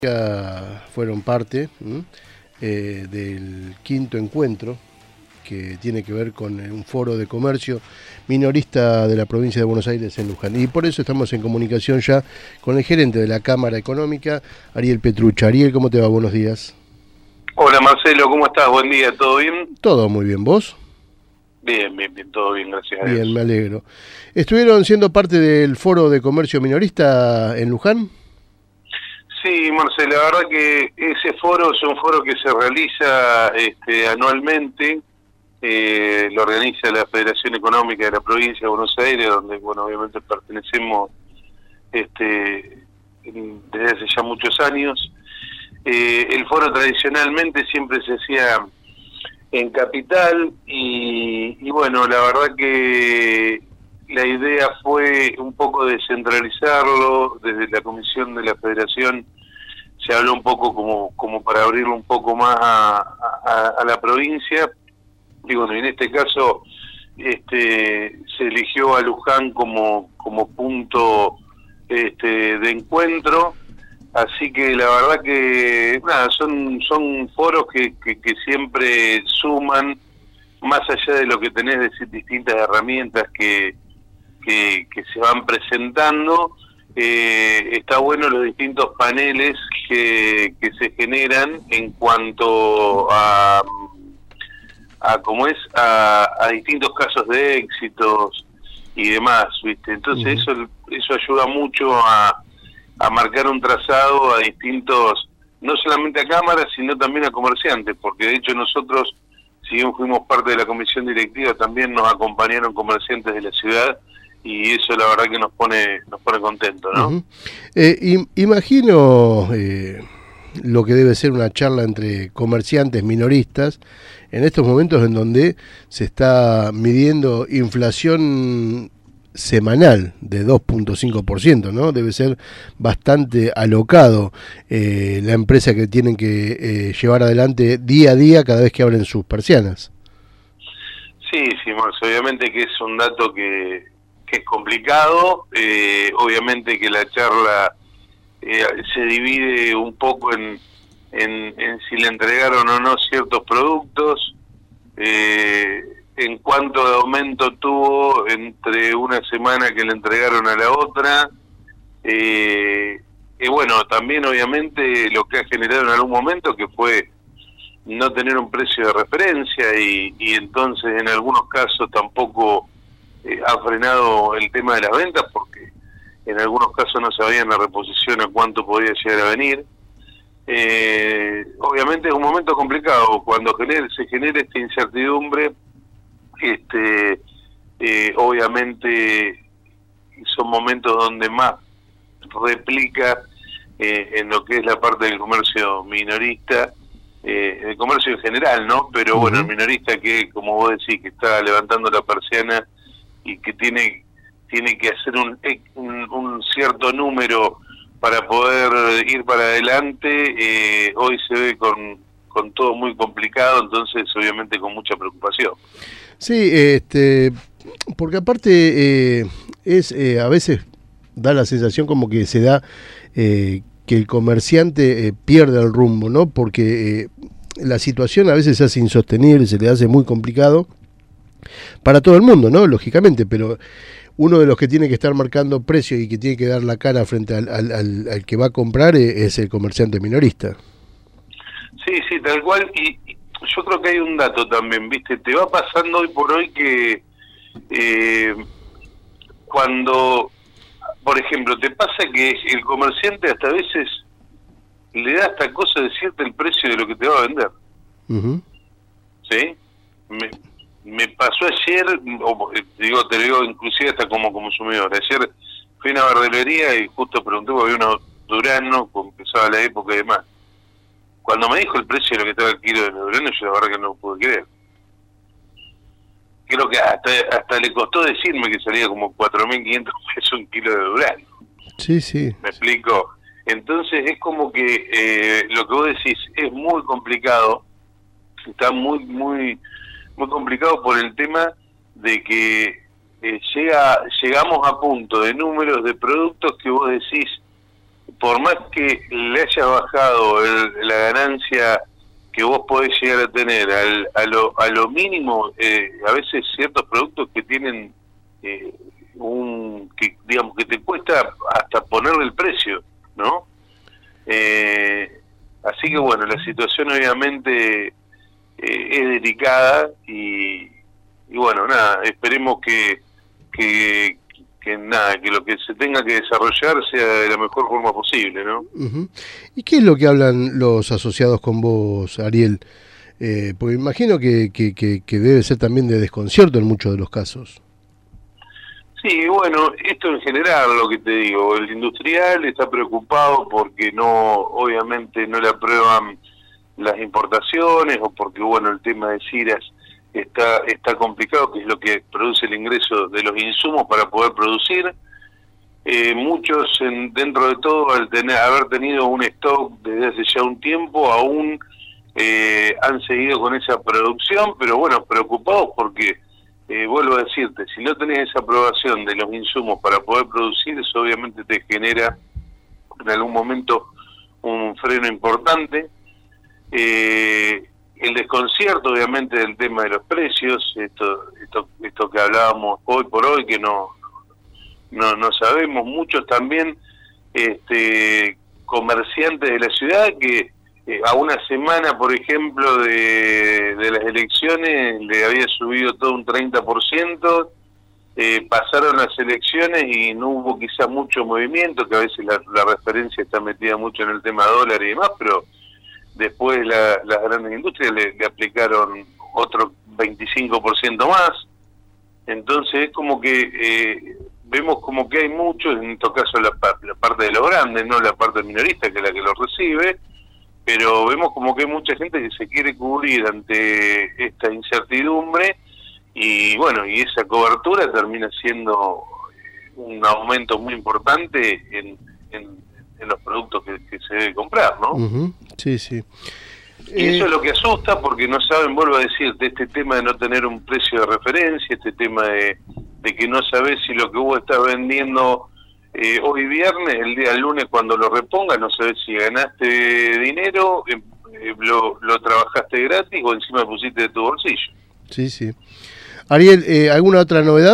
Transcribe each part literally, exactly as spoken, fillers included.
Ya fueron parte eh, del quinto encuentro que tiene que ver con un foro de comercio minorista de la provincia de Buenos Aires en Luján. Y por eso estamos en comunicación ya con el gerente de la Cámara Económica, Ariel Petruccia. Ariel, ¿cómo te va? Buenos días. Hola Marcelo, ¿cómo estás? Buen día, ¿todo bien? Todo muy bien, ¿vos? Bien, bien, bien, todo bien, gracias a Dios. Bien, me alegro. ¿Estuvieron siendo parte del foro de comercio minorista en Luján? Sí, Marcelo, la verdad que ese foro es un foro que se realiza este, anualmente, eh, lo organiza la Federación Económica de la Provincia de Buenos Aires, donde, bueno, obviamente pertenecemos este, desde hace ya muchos años. Eh, el foro tradicionalmente siempre se hacía en Capital y, y bueno, la verdad que la idea fue un poco descentralizarlo. Desde la comisión de la federación se habló un poco como, como para abrirlo un poco más a, a, a la provincia, y bueno, en este caso este, se eligió a Luján como, como punto este, de encuentro. Así que la verdad que nada, son son foros que, que, que siempre suman, más allá de lo que tenés, de distintas herramientas que, que, que se van presentando. Eh, está bueno los distintos paneles que, que se generan en cuanto a, a cómo es, a, a distintos casos de éxitos y demás, ¿viste? Entonces uh-huh. eso eso ayuda mucho a a marcar un trazado a distintos, no solamente a cámaras, sino también a comerciantes, porque de hecho nosotros, si bien fuimos parte de la comisión directiva, también nos acompañaron comerciantes de la ciudad, y eso la verdad que nos pone nos pone contentos, ¿no? Uh-huh. eh, im- imagino eh, lo que debe ser una charla entre comerciantes minoristas en estos momentos en donde se está midiendo inflación semanal de dos punto cinco por ciento, ¿no? Debe ser bastante alocado eh, la empresa que tienen que eh, llevar adelante día a día cada vez que abren sus persianas. Sí, sí, Marcio, obviamente que es un dato que, que es complicado, eh, obviamente que la charla eh, se divide un poco en, en, en si le entregaron o no ciertos productos, eh, en cuánto de aumento tuvo entre una semana que le entregaron a la otra, eh, y bueno, también obviamente lo que ha generado en algún momento, que fue no tener un precio de referencia, y, y entonces en algunos casos tampoco eh, ha frenado el tema de las ventas, porque en algunos casos no sabían la reposición a cuánto podía llegar a venir. Eh, obviamente es un momento complicado cuando genere, se genera esta incertidumbre. Este, eh, obviamente son momentos donde más replica eh, en lo que es la parte del comercio minorista, eh, el comercio en general, ¿no? Pero uh-huh. bueno, el minorista que, como vos decís, que está levantando la persiana y que tiene tiene que hacer un, un, un cierto número para poder ir para adelante, eh, hoy se ve con, con todo muy complicado, entonces obviamente con mucha preocupación. Sí, este, porque aparte eh, es eh, a veces da la sensación como que se da eh, que el comerciante eh, pierde el rumbo, ¿no? Porque eh, la situación a veces se hace insostenible, se le hace muy complicado para todo el mundo, ¿no? Lógicamente, pero uno de los que tiene que estar marcando precios y que tiene que dar la cara frente al, al, al, al que va a comprar eh, es el comerciante minorista. Sí, sí, tal cual, y yo creo que hay un dato también, ¿viste? Te va pasando hoy por hoy que eh, cuando, por ejemplo, te pasa que el comerciante hasta a veces le da hasta cosa decirte el precio de lo que te va a vender. Uh-huh. ¿Sí? Me, me pasó ayer, o, digo, te digo inclusive hasta como consumidor. Ayer fui a una verdulería y justo pregunté, porque había unos duranos, porque empezaba la época y demás. Cuando me dijo el precio de lo que estaba el kilo de duranos, yo la verdad que no lo pude creer. Creo que hasta hasta le costó decirme que salía como cuatro mil quinientos pesos un kilo de durano. Sí, sí. ¿Me explico? Entonces es como que eh, lo que vos decís es muy complicado, está muy, muy, muy complicado por el tema de que eh, llega llegamos a punto de números de productos que vos decís, por más que le haya bajado el, la ganancia que vos podés llegar a tener al, a, lo, a lo mínimo, eh, a veces ciertos productos que tienen eh, un, que digamos que te cuesta hasta ponerle el precio, ¿no? Eh, así que bueno, la situación obviamente eh, es delicada y, y bueno, nada, esperemos que, que que nada, que lo que se tenga que desarrollar sea de la mejor forma posible, ¿no? Uh-huh. ¿Y qué es lo que hablan los asociados con vos, Ariel? Eh, porque imagino que, que, que, que debe ser también de desconcierto en muchos de los casos. Sí, bueno, esto en general, lo que te digo, el industrial está preocupado porque no, obviamente no le aprueban las importaciones o porque, bueno, el tema de ciras está está complicado, que es lo que produce el ingreso de los insumos para poder producir. Eh, muchos, en, dentro de todo, al tener haber tenido un stock desde hace ya un tiempo, aún eh, han seguido con esa producción, pero bueno, preocupados porque, eh, vuelvo a decirte, si no tenés esa aprobación de los insumos para poder producir, eso obviamente te genera en algún momento un freno importante. Eh, El desconcierto, obviamente, del tema de los precios, esto esto esto que hablábamos hoy por hoy, que no no no sabemos. Muchos también este, comerciantes de la ciudad que eh, a una semana, por ejemplo, de, de las elecciones le había subido todo un treinta por ciento, eh, pasaron las elecciones y no hubo quizás mucho movimiento, que a veces la, la referencia está metida mucho en el tema dólar y demás, pero después la, las grandes industrias le, le aplicaron otro veinticinco por ciento más. Entonces es como que eh, vemos como que hay muchos, en estos casos la, la parte de los grandes, no la parte minorista que es la que los recibe, pero vemos como que hay mucha gente que se quiere cubrir ante esta incertidumbre y bueno, y esa cobertura termina siendo un aumento muy importante en, en en los productos que, que se debe comprar, ¿no? Uh-huh. Sí, sí. Y eh... eso es lo que asusta, porque no saben, vuelvo a decirte, este tema de no tener un precio de referencia, este tema de, de que no sabes si lo que vos estás vendiendo eh, hoy viernes, el día lunes cuando lo repongas, no sabes si ganaste dinero, eh, eh, lo, lo trabajaste gratis o encima pusiste de tu bolsillo. Sí, sí. Ariel, eh, ¿alguna otra novedad?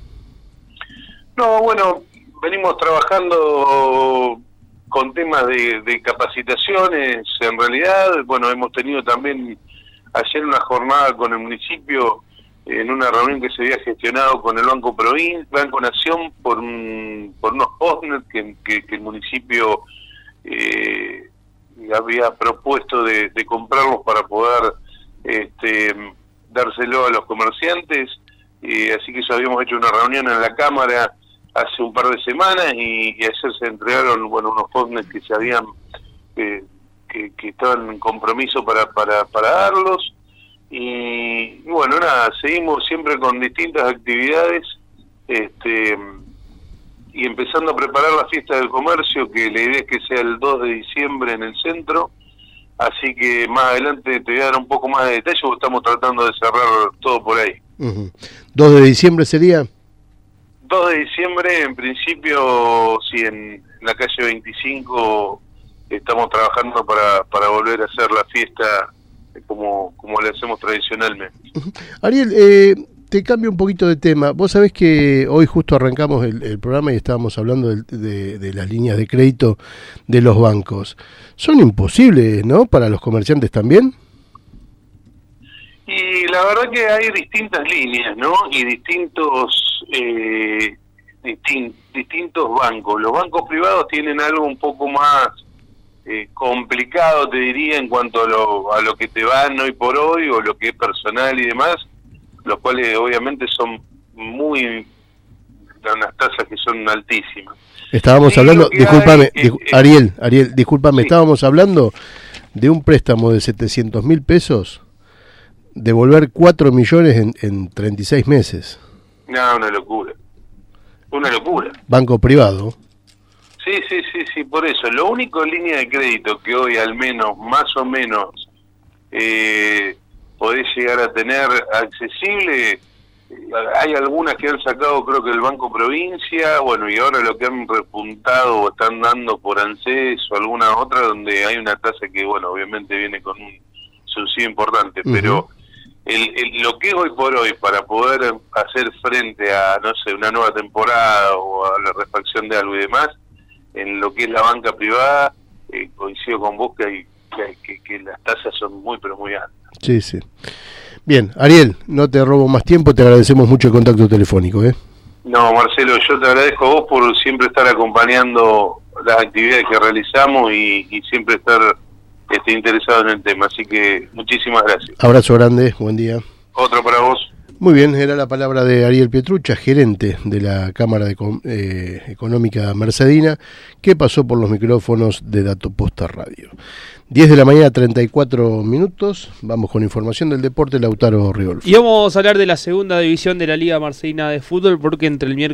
No, bueno, venimos trabajando con temas de, de capacitaciones, en realidad, bueno, hemos tenido también ayer una jornada con el municipio, en una reunión que se había gestionado con el Banco Provincia, Banco Nación, por, un, por unos postnet que, que, que el municipio eh, había propuesto de, de comprarlos para poder este, dárselo a los comerciantes, eh, así que eso habíamos hecho una reunión en la Cámara hace un par de semanas y, y ayer se entregaron bueno unos postnet que se habían eh, que, que estaban en compromiso para para para darlos y, y bueno nada, seguimos siempre con distintas actividades este y empezando a preparar la fiesta del comercio, que la idea es que sea el dos de diciembre en el centro, así que más adelante te voy a dar un poco más de detalle porque estamos tratando de cerrar todo por ahí. Uh-huh. ¿dos de diciembre sería? dos de diciembre, en principio, sí, en la calle veinticinco estamos trabajando para, para volver a hacer la fiesta como, como le hacemos tradicionalmente. Ariel, eh, te cambio un poquito de tema. Vos sabés que hoy justo arrancamos el, el programa y estábamos hablando de, de, de las líneas de crédito de los bancos. Son imposibles, ¿no?, para los comerciantes también. Y la verdad que hay distintas líneas, ¿no? Y distintos eh, distin, distintos bancos. Los bancos privados tienen algo un poco más eh, complicado, te diría, en cuanto a lo, a lo que te van hoy por hoy, o lo que es personal y demás, los cuales obviamente son muy, unas tasas que son altísimas. Estábamos sí, hablando, discúlpame, hay, discu eh, Ariel, Ariel, discúlpame, sí. Estábamos hablando de un préstamo de setecientos mil pesos, devolver cuatro millones en, en treinta y seis meses. No, una locura. Una locura. Banco privado. Sí, sí, sí, sí, por eso. Lo único en línea de crédito que hoy al menos, más o menos, eh, podés llegar a tener accesible hay algunas que han sacado, creo que el Banco Provincia, bueno, y ahora lo que han repuntado o están dando por ANSES o alguna otra, donde hay una tasa que, bueno, obviamente viene con un subsidio importante, uh-huh. pero el, el, lo que es hoy por hoy, para poder hacer frente a, no sé, una nueva temporada o a la refacción de algo y demás, en lo que es la banca privada, eh, coincido con vos que, hay, que, hay, que, que las tasas son muy, pero muy altas. Sí, sí. Bien, Ariel, no te robo más tiempo, te agradecemos mucho el contacto telefónico, ¿eh? No, Marcelo, yo te agradezco a vos por siempre estar acompañando las actividades que realizamos y, y siempre estar este, interesado en el tema, así que muchísimas gracias. Abrazo grande, buen día. Otro para vos. Muy bien, era la palabra de Ariel Pietrucha, gerente de la Cámara de, eh, Económica Mercedina, que pasó por los micrófonos de Dato Posta Radio. diez de la mañana, treinta y cuatro minutos. Vamos con información del deporte, Lautaro Riolfo. Y vamos a hablar de la segunda división de la Liga Marcedina de Fútbol, porque entre el miércoles